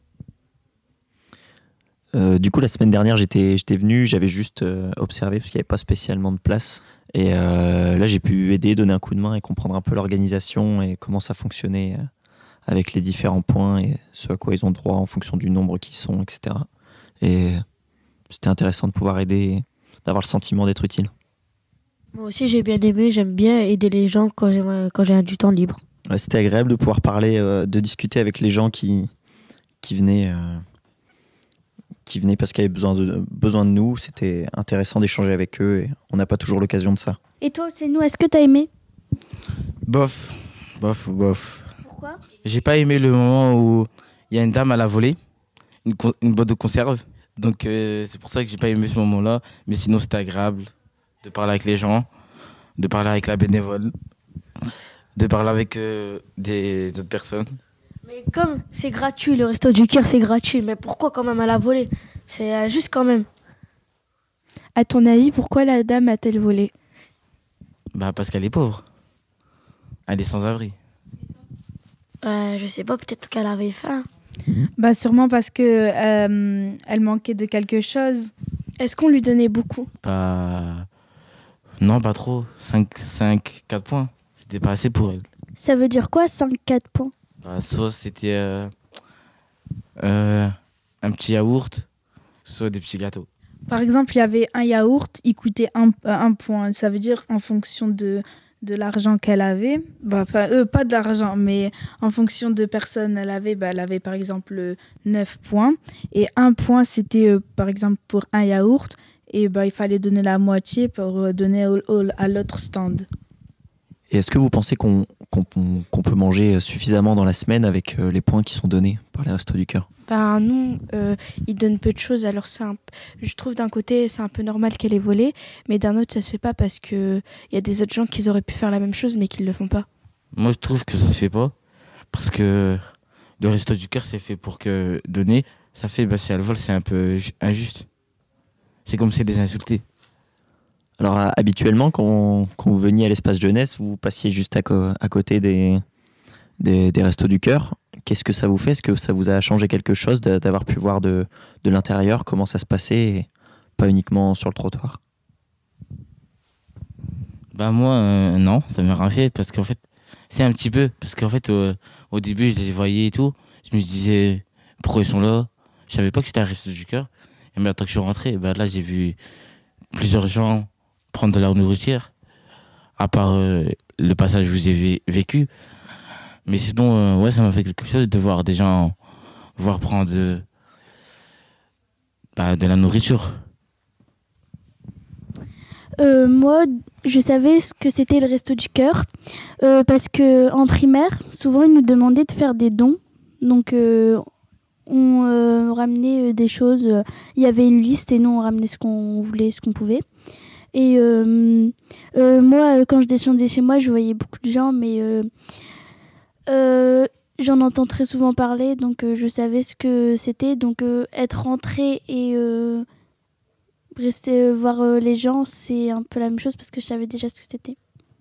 Euh, du coup, la semaine dernière, j'étais, j'étais venu, j'avais juste euh, observé parce qu'il n'y avait pas spécialement de place. Et euh, là, j'ai pu aider, donner un coup de main et comprendre un peu l'organisation et comment ça fonctionnait euh, avec les différents points et ce à quoi ils ont droit en fonction du nombre qu'ils sont, et cetera. Et c'était intéressant de pouvoir aider et d'avoir le sentiment d'être utile. Moi aussi, j'ai bien aimé, j'aime bien aider les gens quand j'ai, quand j'ai du temps libre. Ouais, c'était agréable de pouvoir parler, euh, de discuter avec les gens qui, qui venaient... Euh, qui venaient parce qu'ils avaient besoin de, besoin de nous. C'était intéressant d'échanger avec eux et on n'a pas toujours l'occasion de ça. Et toi, c'est nous, est-ce que t'as aimé? Bof, bof, bof. Pourquoi? J'ai pas aimé le moment où il y a une dame à la volée, une, une boîte de conserve. Donc euh, c'est pour ça que j'ai pas aimé ce moment-là. Mais sinon c'était agréable de parler avec les gens, de parler avec la bénévole, de parler avec euh, des autres personnes. Mais comme c'est gratuit, le resto du cœur c'est gratuit, mais pourquoi quand même à la volée? C'est euh, juste quand même. À ton avis, pourquoi la dame a-t-elle volé? Bah parce qu'elle est pauvre. Elle est sans abri. Euh, je sais pas, peut-être qu'elle avait faim. Bah sûrement parce que euh, elle manquait de quelque chose. Est-ce qu'on lui donnait beaucoup? Pas... Non, pas trop. cinq, quatre points. C'était pas assez pour elle. Ça veut dire quoi, cinq, quatre points? Bah, soit c'était euh, euh, un petit yaourt, soit des petits gâteaux. Par exemple, il y avait un yaourt, il coûtait un, un point. Ça veut dire en fonction de, de l'argent qu'elle avait, bah, enfin, euh, pas de l'argent, mais en fonction de personnes elle avait, bah, elle avait par exemple neuf points. Et un point, c'était euh, par exemple pour un yaourt. Et bah, il fallait donner la moitié pour donner au, au, à l'autre stand. Et est-ce que vous pensez qu'on, qu'on, qu'on peut manger suffisamment dans la semaine avec les points qui sont donnés par les Restos du Cœur? Ben non, euh, ils donnent peu de choses. Alors c'est un, je trouve d'un côté c'est un peu normal qu'elle ait volé, mais d'un autre ça se fait pas parce que il y a des autres gens qui auraient pu faire la même chose mais qui le font pas. Moi je trouve que ça se fait pas parce que le Resto du Cœur c'est fait pour que donner, ça fait bah, si elle vole c'est un peu injuste. C'est comme si elle les insultait. Alors habituellement, quand, quand vous veniez à l'espace jeunesse, vous passiez juste à, co- à côté des, des, des Restos du Cœur. Qu'est-ce que ça vous fait? Est-ce que ça vous a changé quelque chose d'avoir pu voir de, de l'intérieur comment ça se passait et pas uniquement sur le trottoir? Bah moi, euh, non, ça m'a rien fait parce qu'en fait, c'est un petit peu. Parce qu'en fait, euh, au début, je les voyais et tout. Je me disais, pourquoi ils sont là? Je savais pas que c'était un Resto du Cœur. Et maintenant que je suis rentré, bah là, j'ai vu plusieurs gens prendre de leur nourriture, à part euh, le passage où j'ai vé- vécu. Mais sinon, euh, ouais, ça m'a fait quelque chose de voir des gens voir prendre euh, Bah, de la nourriture. Euh, moi, je savais ce que c'était le Resto du Cœur euh, parce que en primaire, souvent ils nous demandaient de faire des dons. Donc, euh, on euh, ramenait des choses. Il y avait une liste et nous on ramenait ce qu'on voulait, ce qu'on pouvait. Et euh, euh, moi, quand je descendais chez moi, je voyais beaucoup de gens, mais euh, euh, j'en entends très souvent parler, donc euh, je savais ce que c'était. Donc euh, être rentrée et euh, rester euh, voir euh, les gens, c'est un peu la même chose parce que je savais déjà ce que c'était.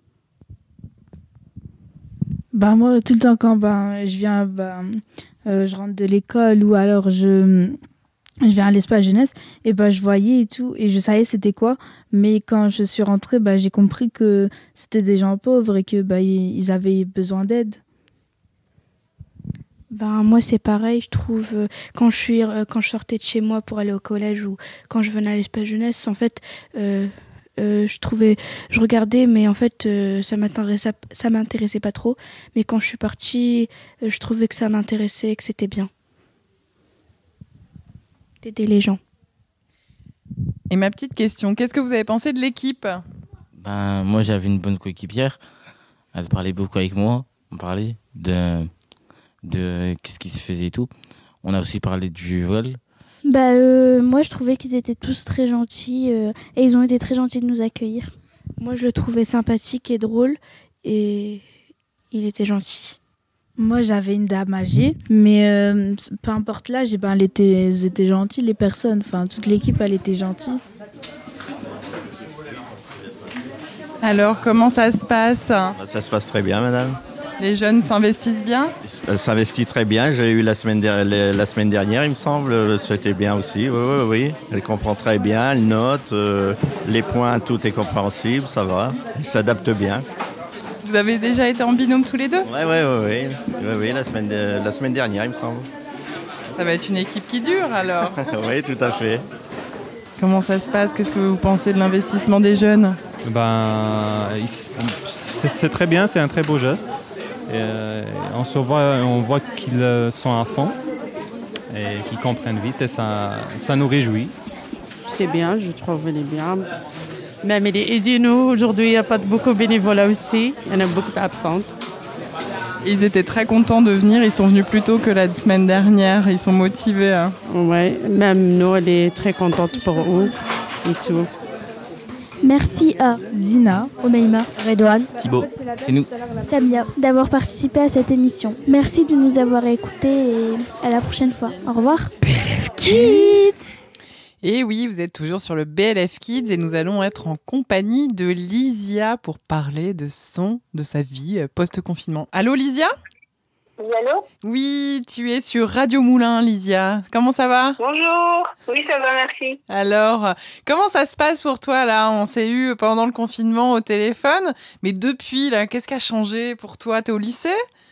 Bah moi, tout le temps quand bah, je viens, bah, euh, je rentre de l'école ou alors je... je viens à l'espace jeunesse et bah, je voyais et tout et je savais c'était quoi, mais quand je suis rentrée bah, j'ai compris que c'était des gens pauvres et que bah, ils avaient besoin d'aide. Ben, moi c'est pareil, je trouve euh, quand je suis euh, quand je sortais de chez moi pour aller au collège ou quand je venais à l'espace jeunesse, en fait euh, euh, je trouvais je regardais mais en fait euh, ça m'intéressait ça m'intéressait pas trop, mais quand je suis partie euh, je trouvais que ça m'intéressait et que c'était bien d'aider les gens. Et ma petite question, qu'est-ce que vous avez pensé de l'équipe ? Ben, moi, j'avais une bonne coéquipière. Elle parlait beaucoup avec moi. On parlait de, de qu'est-ce qui se faisait et tout. On a aussi parlé du vol. Bah, euh, moi, je trouvais qu'ils étaient tous très gentils euh, et ils ont été très gentils de nous accueillir. Moi, je le trouvais sympathique et drôle et il était gentil. Moi, j'avais une dame âgée, mais euh, peu importe l'âge, eh ben, elle était, elles étaient gentilles, les personnes. Enfin, toute l'équipe, elle était gentille. Alors, comment ça se passe ? Ça se passe très bien, madame. Les jeunes s'investissent bien ? Elle s'investit très bien. J'ai eu la semaine, der- la semaine dernière, il me semble. C'était bien aussi. Oui, oui, oui. Elle comprend très bien, elle note. Euh, les points, tout est compréhensible, ça va. Elle s'adapte bien. Vous avez déjà été en binôme tous les deux ? Oui, oui, oui. Oui, oui, la semaine, de- la semaine dernière, il me semble. Ça va être une équipe qui dure alors. Oui, tout à fait. Comment ça se passe ? Qu'est-ce que vous pensez de l'investissement des jeunes ? Ben, c'est, c'est très bien, c'est un très beau geste. Et, euh, on, se voit, on voit qu'ils sont à fond et qu'ils comprennent vite et ça, ça nous réjouit. C'est bien, je trouve elle est bien. Même elle est aidée nous. Aujourd'hui, il n'y a pas beaucoup de bénévolat aussi. Il y en a beaucoup d'absentes. Ils étaient très contents de venir. Ils sont venus plus tôt que la semaine dernière. Ils sont motivés. Hein. Oui, même nous, elle est très contente pour eux et tout. Merci à Zina, Omeima, Redouane, Thibaut, c'est nous. Samia d'avoir participé à cette émission. Merci de nous avoir écoutés et à la prochaine fois. Au revoir. B L F Kids. Et oui, vous êtes toujours sur le B L F Kids et nous allons être en compagnie de Lysia pour parler de son, de sa vie post-confinement. Allô Lysia ? Oui, allô ? Oui, tu es sur Radio Moulin, Lysia. Comment ça va ? Bonjour. Oui, ça va, merci. Alors, comment ça se passe pour toi là ? On s'est eu pendant le confinement au téléphone, mais depuis là, qu'est-ce qui a changé pour toi ? T'es au lycée ?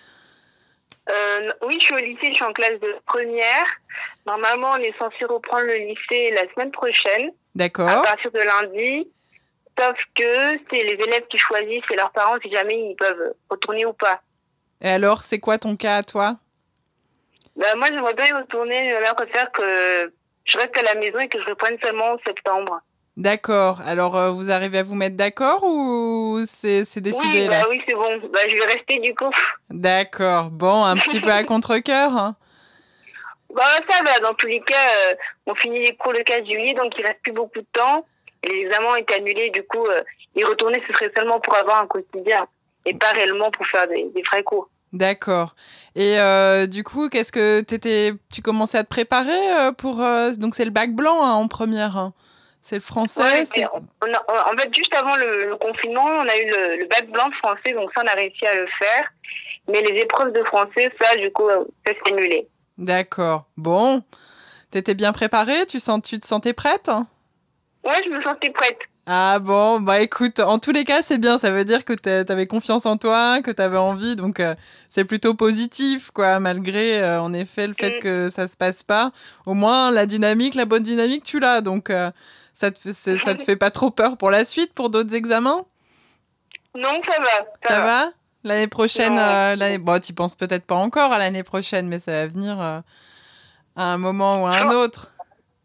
euh, Oui, je suis au lycée, je suis en classe de première. Normalement, on est censé reprendre le lycée la semaine prochaine. D'accord. À partir de lundi. Sauf que c'est les élèves qui choisissent et leurs parents si jamais ils peuvent retourner ou pas. Et alors, c'est quoi ton cas à toi ? Bah, moi, j'aimerais bien y retourner. J'aimerais préfère que je reste à la maison et que je reprenne seulement en septembre. D'accord. Alors, euh, vous arrivez à vous mettre d'accord ou c'est, c'est décidé oui, là ? bah, oui, c'est bon. Bah, je vais rester du coup. D'accord. Bon, un petit peu à contre-cœur. Hein. Bah, ça va. Dans tous les cas, euh, on finit les cours le quinze juillet, donc il reste plus beaucoup de temps. Et les examens ont été annulés. Du coup, euh, y retourner, ce serait seulement pour avoir un quotidien et pas réellement pour faire des, des vrais cours. D'accord. Et euh, du coup, qu'est-ce que t'étais, tu commençais à te préparer euh, pour euh, donc c'est le bac blanc hein, en première. Hein. C'est le français. Ouais, c'est... On a, en fait, juste avant le, le confinement, on a eu le, le bac blanc français, donc ça, on a réussi à le faire. Mais les épreuves de français, ça, du coup, ça s'est annulé. D'accord. Bon, t'étais bien préparée ? Tu sens, tu te sentais prête ? Ouais, je me sentais prête. Ah bon, bah écoute, en tous les cas, c'est bien. Ça veut dire que t'avais confiance en toi, que t'avais envie. Donc, euh, c'est plutôt positif, quoi, malgré, euh, en effet, le fait mmh. que ça se passe pas. Au moins, la dynamique, la bonne dynamique, tu l'as. Donc, euh, ça, te, ça te fait pas trop peur pour la suite, pour d'autres examens ? Non, ça va. Ça, ça va. va L'année prochaine, euh, l'année... Bon, tu penses peut-être pas encore à l'année prochaine, mais ça va venir euh, à un moment ou à un autre.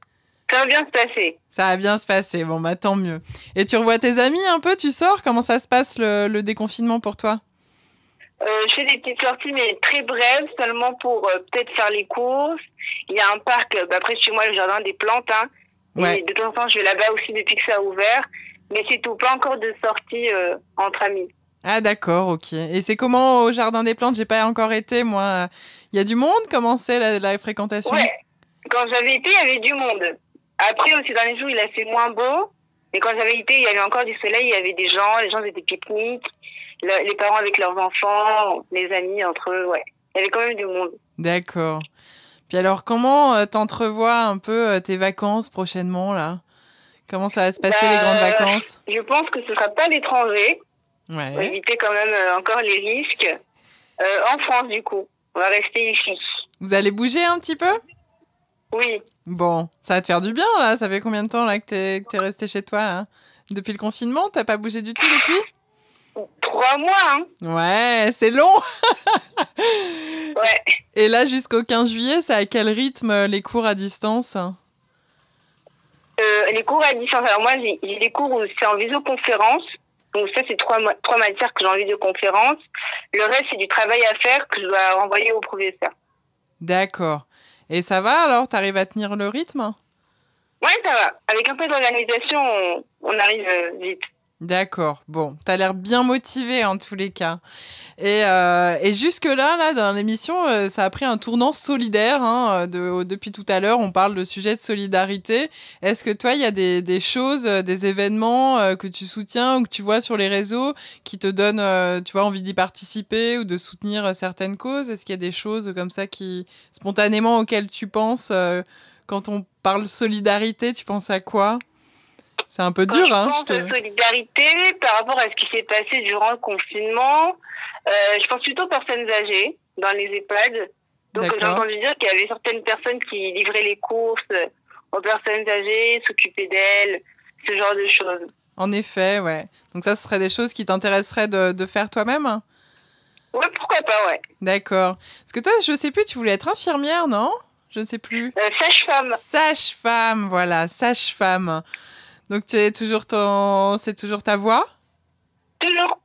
Ça va bien se passer. Ça va bien se passer, bon bah tant mieux. Et tu revois tes amis un peu, tu sors? Comment ça se passe le, le déconfinement pour toi? Euh, je fais des petites sorties, mais très brèves, seulement pour euh, peut-être faire les courses. Il y a un parc, euh, bah, près de chez moi, le jardin des plantes. Hein. Ouais. Et de temps en temps, je vais là-bas aussi depuis que ça a ouvert. Mais c'est tout, pas encore de sortie euh, entre amis. Ah d'accord, ok. Et c'est comment au jardin des plantes? J'ai pas encore été, moi. Il y a du monde? Comment c'est la, la fréquentation? Ouais, quand j'avais été, il y avait du monde. Après, aussi dans les jours, il a fait moins beau. Mais quand j'avais été, il y avait encore du soleil, il y avait des gens, les gens faisaient des pique-niques, le, les parents avec leurs enfants, les amis entre eux, ouais. Il y avait quand même du monde. D'accord. Puis alors, comment euh, t'entrevois un peu euh, tes vacances prochainement, là? Comment ça va se passer, bah, les grandes vacances? Je pense que ce sera pas l'étranger. Ouais. Pour éviter quand même euh, encore les risques. Euh, en France, du coup. On va rester ici. Vous allez bouger un petit peu? Oui. Bon, ça va te faire du bien, là. Ça fait combien de temps, là, que t'es, que t'es resté chez toi, là? Depuis le confinement, t'as pas bougé du tout depuis? Trois mois, hein. Ouais, c'est long. Ouais. Et là, jusqu'au quinze juillet, c'est à quel rythme les cours à distance? euh, Les cours à distance. Alors moi, j'ai, j'ai des cours où c'est en visioconférence. Donc ça, c'est trois, trois matières que j'ai en visioconférence. Le reste, c'est du travail à faire que je dois renvoyer au professeur. D'accord. Et ça va alors? T'arrives à tenir le rythme? Ouais, ça va. Avec un peu d'organisation, on, on arrive euh, vite. D'accord. Bon, t'as l'air bien motivé en tous les cas. Et, euh, et jusque-là, là, dans l'émission, euh, ça a pris un tournant solidaire. Hein, de, depuis tout à l'heure, on parle de sujets de solidarité. Est-ce que toi, il y a des, des choses, des événements euh, que tu soutiens ou que tu vois sur les réseaux qui te donnent, euh, tu vois, envie d'y participer ou de soutenir certaines causes? Est-ce qu'il y a des choses comme ça qui, spontanément, auxquelles tu penses euh, quand on parle solidarité? Tu penses à quoi? C'est un peu dur, Quand hein. je pense Je te... à solidarité par rapport à ce qui s'est passé durant le confinement. Euh, je pense plutôt aux personnes âgées dans les EHPAD. Donc j'ai entendu dire qu'il y avait certaines personnes qui livraient les courses aux personnes âgées, s'occupaient d'elles, ce genre de choses. En effet, ouais. Donc ça, ce serait des choses qui t'intéresseraient de, de faire toi-même? Ouais, pourquoi pas, ouais. D'accord. Parce que toi, je sais plus, tu voulais être infirmière, non? Je ne sais plus. Euh, sage-femme. Sage-femme, voilà, sage-femme. Donc t'es toujours ton... c'est toujours ta voie? Toujours.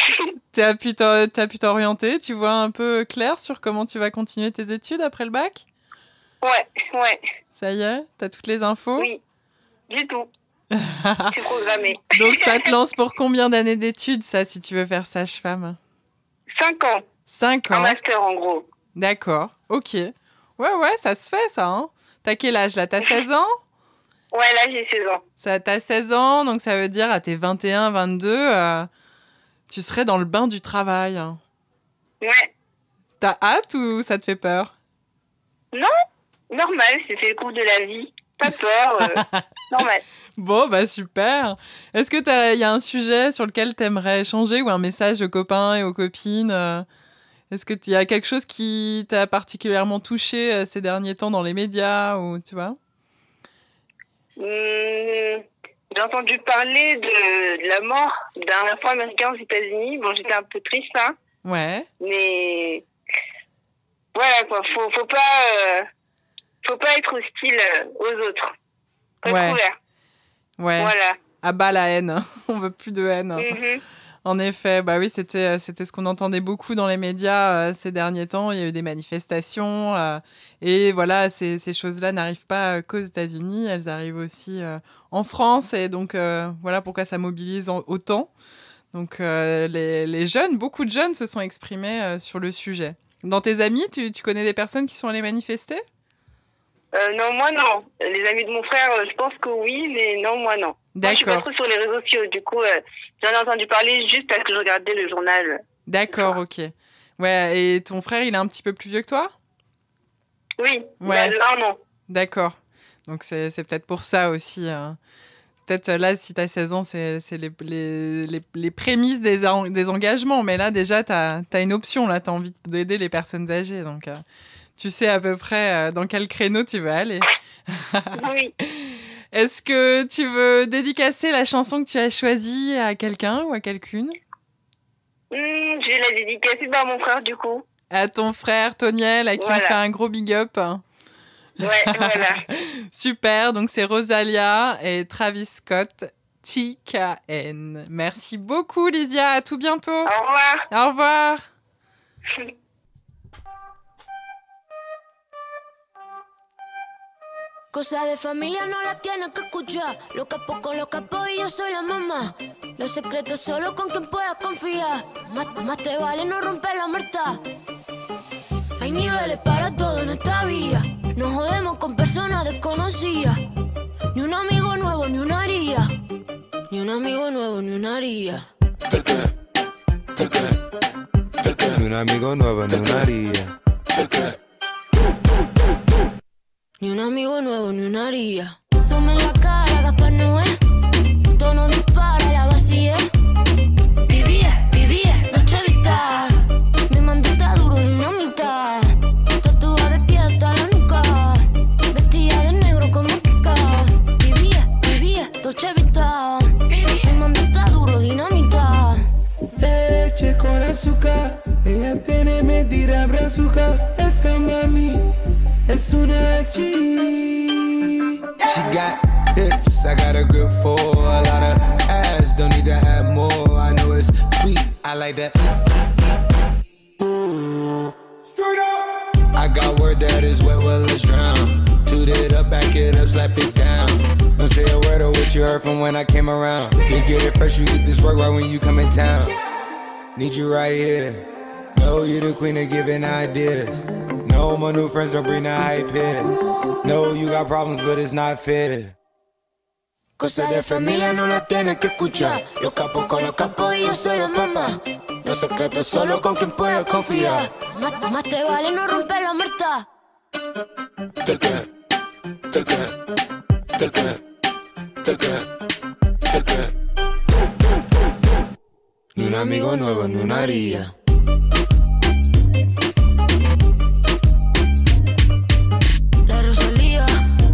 T'as pu, t'as pu t'orienter? Tu vois un peu clair sur comment tu vas continuer tes études après le bac? Ouais, ouais. Ça y est? T'as toutes les infos? Oui, du tout. C'est programmé. Donc ça te lance pour combien d'années d'études, ça, si tu veux faire sage-femme? Cinq ans. Cinq ans? Un master, en gros. D'accord, ok. Ouais, ouais, ça se fait, ça. Hein. T'as quel âge, là? T'as seize ans? Ouais, là, j'ai seize ans. Ça, t'as seize ans, donc ça veut dire à tes vingt et un, vingt-deux, euh, tu serais dans le bain du travail. Ouais. T'as hâte ou ça te fait peur? Non, normal, c'est le cours de la vie. Pas peur, euh, normal. Bon, bah super. Est-ce que il y a un sujet sur lequel t'aimerais échanger ou un message aux copains et aux copines? euh, Est-ce que il y a quelque chose qui t'a particulièrement touché euh, ces derniers temps dans les médias ou tu vois? Mmh, j'ai entendu parler de, de la mort d'un Afro-Américain aux États-Unis. Bon, j'étais un peu triste, hein. Ouais. Mais voilà, quoi. Faut, faut pas, euh, faut pas être hostile aux autres. Faut ouais. être ouvert. Ouais. Voilà. À bas la haine. On veut plus de haine. Mmh. En effet, bah oui, c'était c'était ce qu'on entendait beaucoup dans les médias euh, ces derniers temps. Il y a eu des manifestations euh, et voilà, ces ces choses-là n'arrivent pas qu'aux États-Unis, elles arrivent aussi euh, en France et donc euh, voilà pourquoi ça mobilise en, autant. Donc euh, les les jeunes, beaucoup de jeunes se sont exprimés euh, sur le sujet. Dans tes amis, tu tu connais des personnes qui sont allées manifester? Euh, non, moi non. Les amis de mon frère, euh, je pense que oui, mais non, moi non. Moi, je suis pas trop sur les réseaux sociaux, du coup, euh, j'en ai entendu parler juste parce que je regardais le journal. D'accord, ok. Ouais, et ton frère, il est un petit peu plus vieux que toi? Oui, ouais. il a un an. D'accord. Donc c'est, c'est peut-être pour ça aussi. Hein. Peut-être là, si tu as seize ans, c'est, c'est les, les, les, les prémices des, en, des engagements. Mais là, déjà, tu as une option. Là, tu as envie d'aider les personnes âgées. Donc, euh, tu sais à peu près euh, dans quel créneau tu veux aller. Oui. Est-ce que tu veux dédicacer la chanson que tu as choisie à quelqu'un ou à quelqu'une? mmh, Je vais la dédicacer à mon frère, du coup. À ton frère, Toniel, à qui voilà. on fait un gros big up. Ouais, voilà. Super, donc c'est Rosalia et Travis Scott, T K N. Merci beaucoup, Lysia. À tout bientôt. Au revoir. Au revoir. Cosa de familia no la tienes que escuchar. Los capos con los capos y yo soy la mamá. Los secretos solo con quien puedas confiar. Más, más te vale no romper la muerta. Hay niveles para todo en esta vía. No jodemos con personas desconocidas. Ni un amigo nuevo, ni una haría. Ni un amigo nuevo, ni una haría. Ni un amigo nuevo, ni una haría. Ni un amigo nuevo, ni una haría. Sume la cara, Gaspar Noé. Tono dispara, la vacía. Vivía, vivía, Dolce Vita. Mi mandita duro, dinamita. Tatuada de pie hasta la nuca. Vestida de negro como Kika. Vivía, vivía, Dolce Vita. Mi mandita duro, dinamita. Leche con azúcar. Ella tiene medida brazuca. Esa mami es una G. She got hips, I got a grip for a lot of ass. Don't need to have more. I know it's sweet, I like that. I got word that is wet, well let's drown. Toot it up, back it up, slap it down. Don't say a word of what you heard from when I came around. You get it fresh, you get this work right when you come in town. Need you right here. Know you the queen of giving ideas. No, my new friends don't bring the hype here. No, you got problems, but it's not fair. Cosa de familia no la tienes que escuchar. Los capos con los capos y yo soy la mamá. Los secretos solo con quien puedas confiar. Más, más te vale no romper la muerta. Te que, te que, te que, te que, te que. Ni un amigo nuevo, ni una haría. La Rosalía.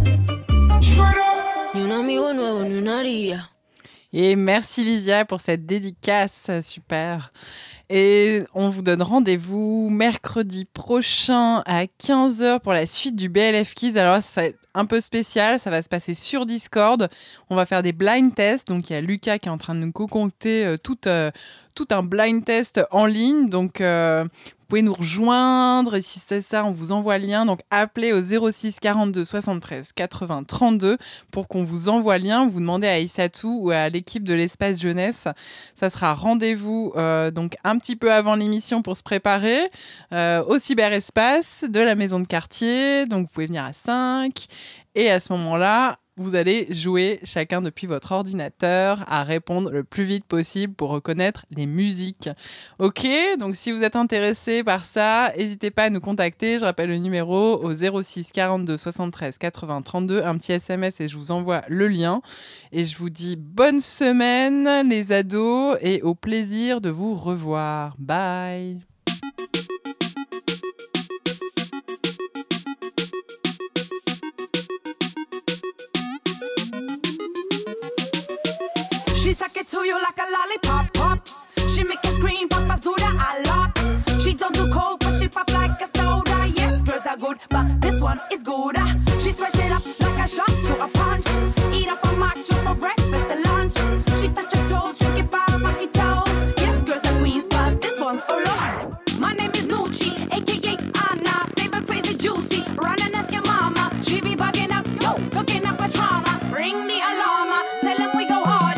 Ni un amigo nuevo, ni una haría. Et merci Lysia pour cette dédicace, super. Et on vous donne rendez-vous mercredi prochain à quinze heures pour la suite du B L F Kids. Alors ça va être un peu spécial, ça va se passer sur Discord. On va faire des blind tests. Donc il y a Lucas qui est en train de nous concocter euh, tout, euh, tout un blind test en ligne. Donc euh, vous pouvez nous rejoindre et si c'est ça, on vous envoie le lien. Donc appelez au zéro six quarante-deux soixante-treize quatre-vingts trente-deux pour qu'on vous envoie le lien. Vous demandez à Issatou ou à l'équipe de l'espace jeunesse. Ça sera rendez-vous euh, donc un petit peu avant l'émission pour se préparer euh, au cyberespace de la maison de quartier. Donc vous pouvez venir à cinq et à ce moment-là, vous allez jouer chacun depuis votre ordinateur à répondre le plus vite possible pour reconnaître les musiques. Ok, donc si vous êtes intéressé par ça, n'hésitez pas à nous contacter. Je rappelle le numéro au zéro six quarante-deux soixante-treize quatre-vingts trente-deux, un petit S M S et je vous envoie le lien. Et je vous dis bonne semaine les ados et au plaisir de vous revoir. Bye. She suck it to you like a lollipop, pop. She make you scream, Papa Zuda a lot. She don't do coke, but she pop like a soda. Yes, girls are good, but this one is good. She spreads it up like a shot to a punch. Eat up a macho for breakfast and lunch. She touch her toes, drink it by mojitos. Yes, girls are queens, but this one's for Lord. My name is Nucci, aka Anna. Flavor crazy juicy, run and ask your mama. She be bugging up, yo, cooking up a drama. Ring the alarm, tell them we go harder.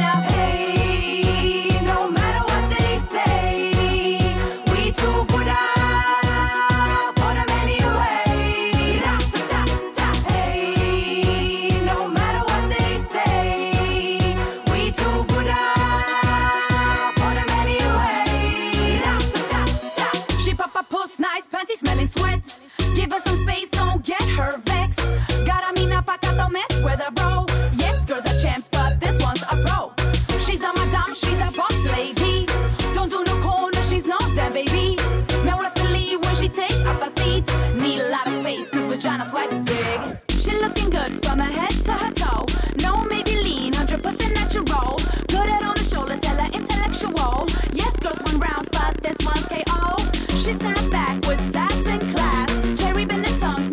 Smelling sweat. Give her some space, don't get her vexed. Gotta mean up, I got the mess with a bro. Yes, girls are champs, but this one's a pro. She's a madame, she's a boss lady. Don't do no corner, she's not that baby. Now rest to leave when she take up a seat. Need a lot of space, cause vagina swag's big. She looking good from her head to her toe. No, maybe lean, one hundred percent natural. Put it on the shoulders, tell her intellectual. Yes, girls win rounds, but this one's K O. She snapped back with sass and class. Cherry been the tongue,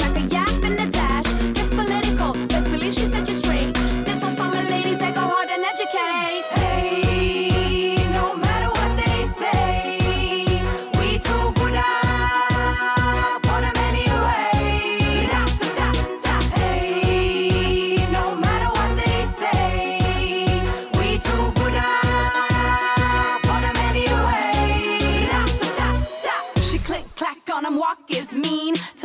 mean.